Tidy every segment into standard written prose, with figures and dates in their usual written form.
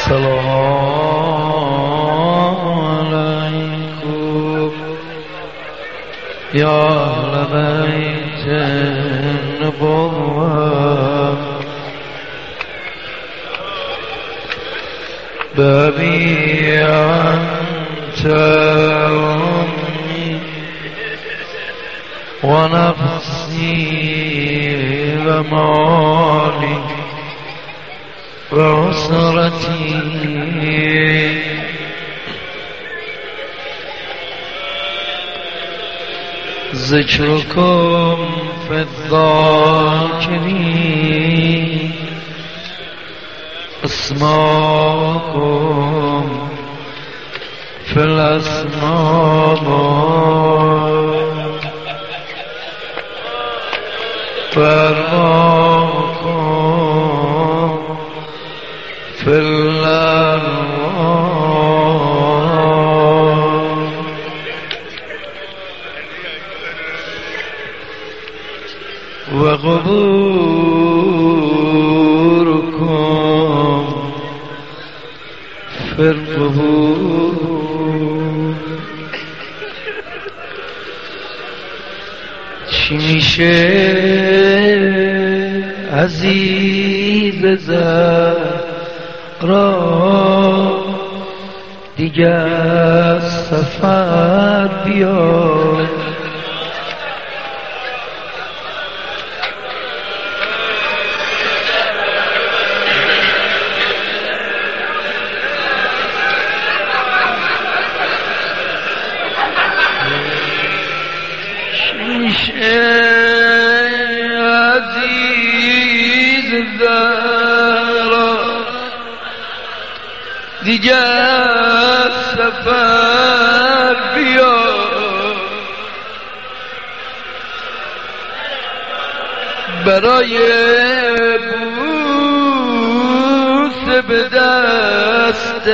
السلام عليكم يا أهل بيت النبوة بابي أنت أمي ونفسي ومالي وعسرتي ذكركم في الذاكرين اسماءكم في الأسماء وأرواحكم في الأرواح وقبوركم في القبور. چی میشه عزیز زهرا دیگر سفر بیاد عزیز زهرا دیگر سفر بیا برای بوس به دست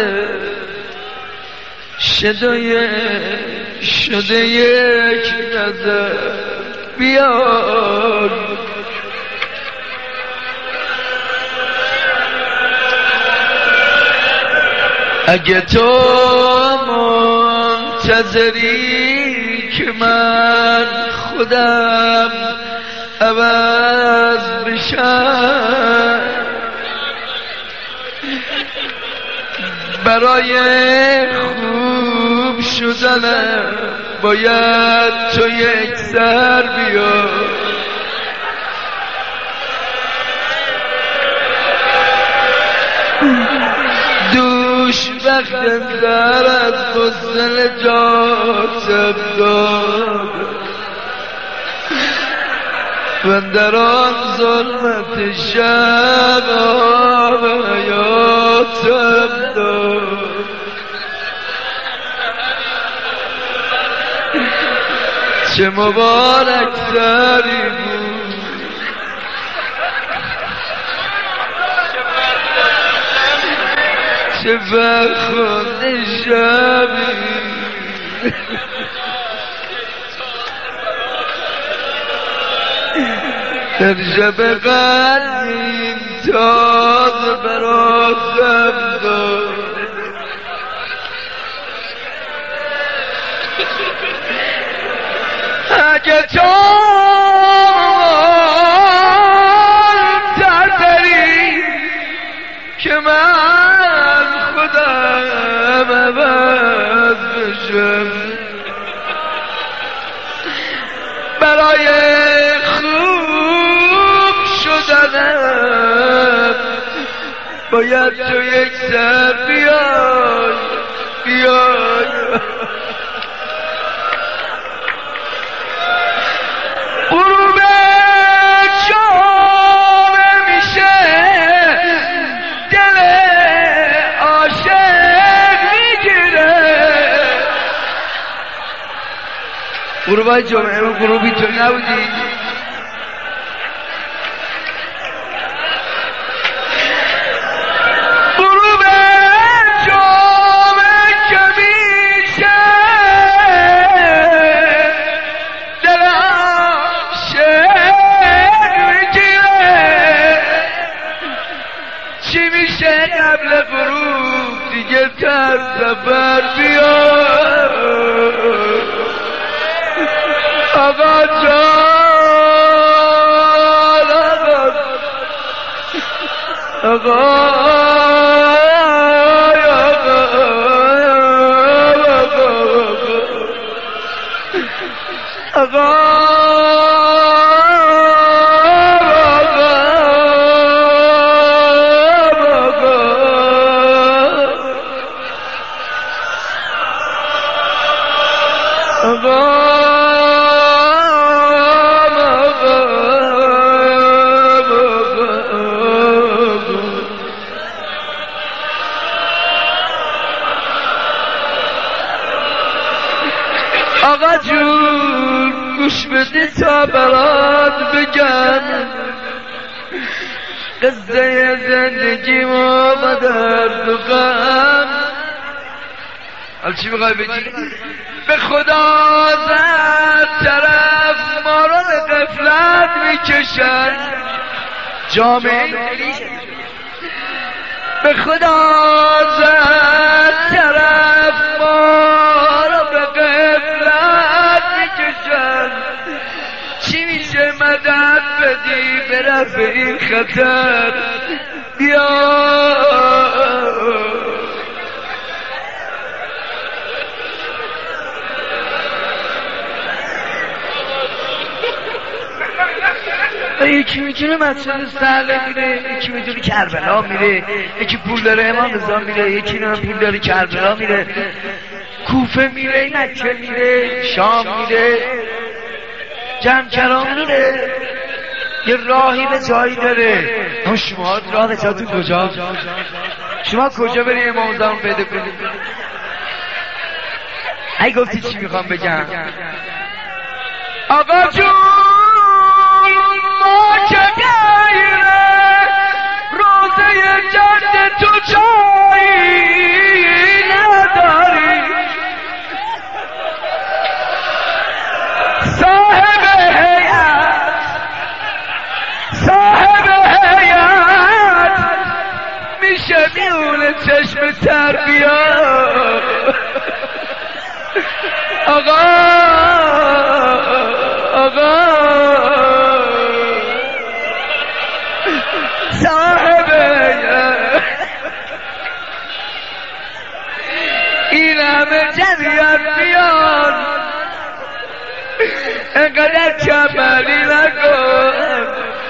شده یک نظر بیار. اگه تو منتظری که من خودم عوض بشم برای خوب شدنم باید تو یک سر بیا. دوش وقت در از غسل جاتم داد و در آن ظلمت شب آب حیاتم داد. چه مبارک سری بود چه فرخنده شبی در شب قدیم تازه براتم داد. اگه تو منتظری که من خودم عوض بشم برای خوب شدنم باید تو یک سر بیای. غروب شام میشه دل عاشق میگیره. غروبای جمعه و غروبی تو نبودی؟ غروب جمعه که میشه دل چی میشه قبل غروب دیگه تر سفر بیاد آقا جان آقا آقا جون گوش بدی تا برات بگم قصه زندگی ما با درد و غم. حالا چی میخوای بگی؟ به خدا زد طرف ما رو به غفلت میکشن جامعه به خدا زد طرف ما رو به غفلت میکشن چی میشه مدد بدی به رفع این خطر بیا یکی میتونه مسجد سهله میره، یکی میتونه کربلا میره، یکی پول داره امام رضا میره، یکی نه پول داره کربلا میره، کوفه میره، مکه میره، شام میره، جمکران میره، یه راهی به جایی داره. اما شما راه به جاتون کجا؟ شما کجا بری امام زمان پیدا کنید؟ ای گفتی چی میخوام بگم؟ آقا جون ما که غیره روزه جد تو جایی نداری صاحب هیئت میشه میونه چشم تربیت آقا این همه جمعیت بیان انقدر کمالی نکن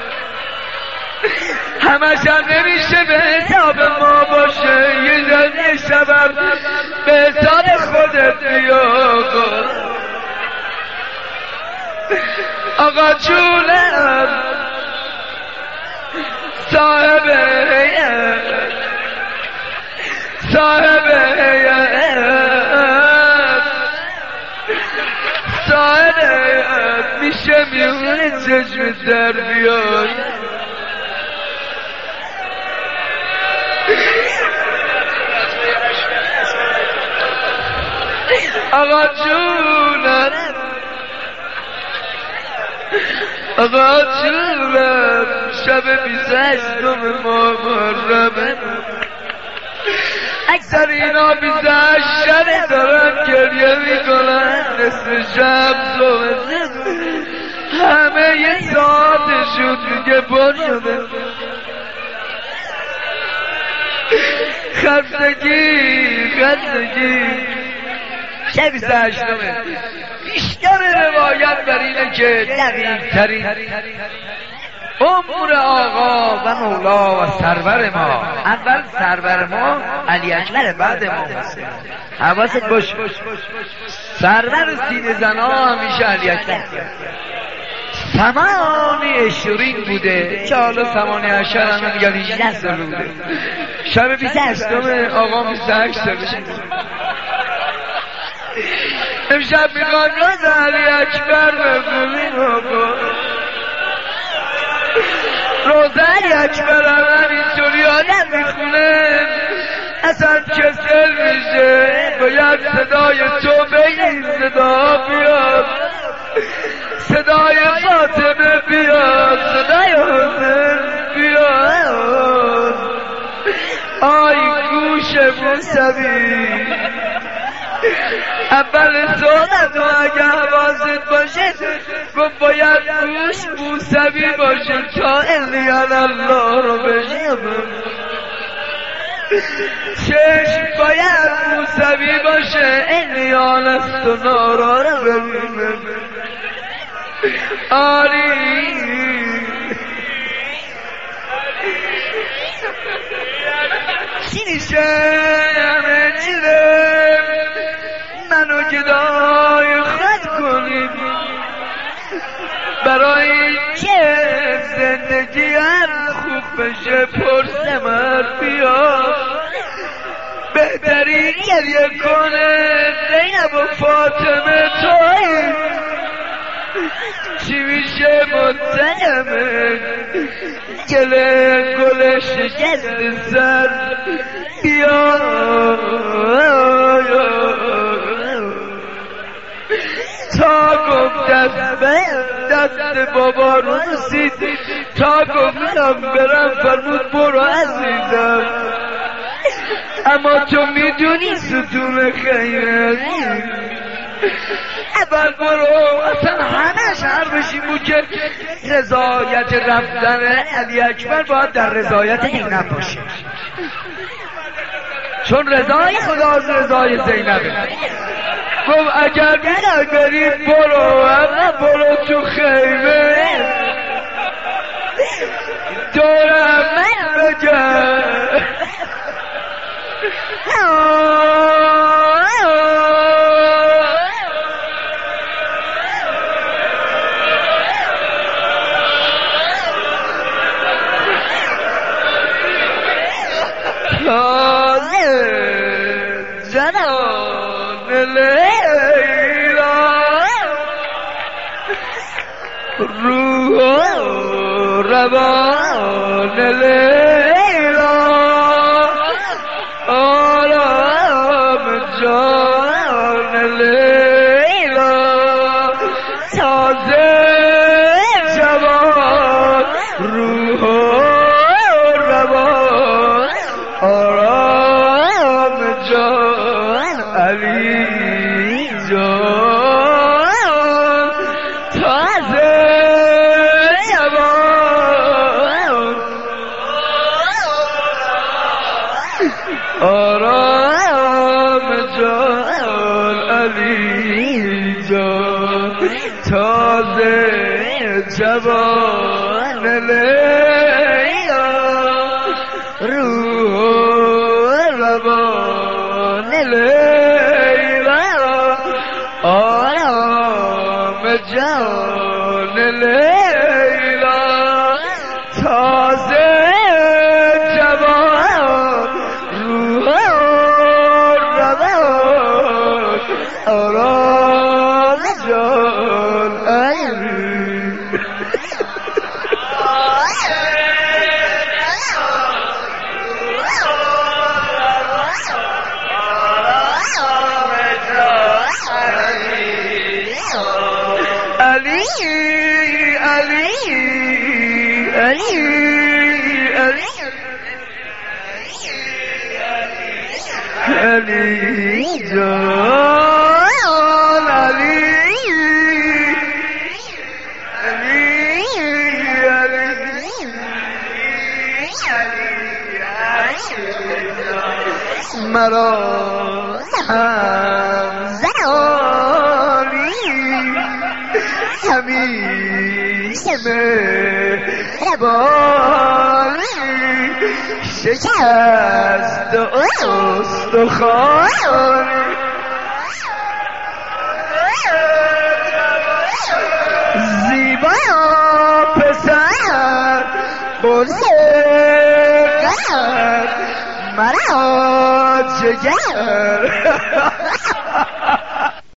همش هم نمیشه به حساب ما باشه یه جمعی شبم به حساب خودت بیا آقا جونم صاحب میشه میونه چشم در بیاد آقا جونم شب 28 محرمه اکثر اینا 28 شب دارن گریه میکنن نصف شب همه یه ساعتشون دیگه پر شده خستگی شب 28 بیشتر روایت بر اینه که دقیق ترین عمر آقا و مولا و سرور ما اول سرور ما علی اکبر بعد امام حسین حواست باشه سرور سینه زنا همیشه علی اکبر سمانی 20 بوده که حالا سمانی 10 همه میگن 18 سال بوده شب 28 آقا 28 سالش امشب میخوان راز علی اکبر بخونیم آقا روزه علی اکبر هم اینطوری آدم میخونه اصلا کسل میشه باید صدای تو به این صدا بیاد صدای فاطمه بیاد صدای حسین بیاد آی گوش موسوی اول صحبت و اگه حواست باشه گفت باید گوش موسوی باشه تا الیان الله رو بشنوه چشم باید موسوی باشه الیان است و نارا رو ببینه آری چی میشه همه چیره منو گدای خود کنید برای که زندگی هم خوب بشه پرسمر بیا بهتری گریه کنه زینب و فاطمه توی چی میشه متهمه گل شکست سر بیا تا گفت دست بابا رو رسید تا گفتم برم فرمود برو عزیزم اما تو میدونی ستون خیره اول برو اصلا همه شهر بشیم بود که رضایت رفتن علی اکبر باید در رضایت زینب باشه چون رضای خداست رضای زینبه گفت اگر نگرید برو اما برو تو خیمه دورم من بگم جنان لیلا روح روان لیلا آرام جان لیلا تازه جوان روح روان آرام جان علی جان تازه جوان آرام جان علی جان تازه جوان لیلا روح روان لیلا آرام جان لیلا تازه جوان روح روان آرام جان علی علی جان مرا هم زنانی همیشه مهربانی شکست استخوانی زیبا پسر بزرگ مرا جگر